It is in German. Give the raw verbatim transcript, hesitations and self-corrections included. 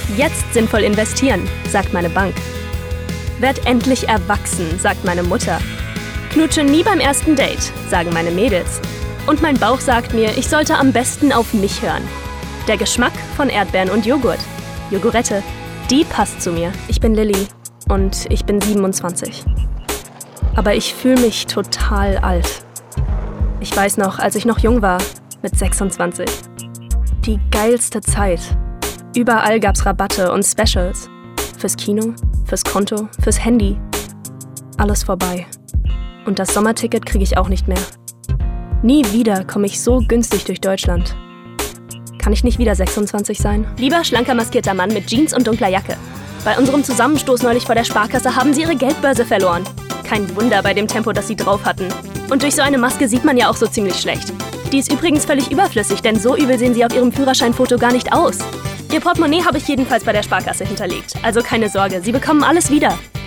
Jetzt sinnvoll investieren, sagt meine Bank. Werd endlich erwachsen, sagt meine Mutter. Knutsche nie beim ersten Date, sagen meine Mädels. Und mein Bauch sagt mir, ich sollte am besten auf mich hören. Der Geschmack von Erdbeeren und Joghurt. Jogurette, die passt zu mir. Ich bin Lilly und ich bin siebenundzwanzig. Aber ich fühle mich total alt. Ich weiß noch, als ich noch jung war, mit sechsundzwanzig. Die geilste Zeit. Überall gab's Rabatte und Specials. Fürs Kino, fürs Konto, fürs Handy. Alles vorbei. Und das Sommerticket kriege ich auch nicht mehr. Nie wieder komme ich so günstig durch Deutschland. Kann ich nicht wieder sechsundzwanzig sein? Lieber schlanker maskierter Mann mit Jeans und dunkler Jacke. Bei unserem Zusammenstoß neulich vor der Sparkasse haben sie ihre Geldbörse verloren. Kein Wunder bei dem Tempo, das sie drauf hatten. Und durch so eine Maske sieht man ja auch so ziemlich schlecht. Die ist übrigens völlig überflüssig, denn so übel sehen sie auf ihrem Führerscheinfoto gar nicht aus. Ihr Portemonnaie habe ich jedenfalls bei der Sparkasse hinterlegt. Also keine Sorge, sie bekommen alles wieder.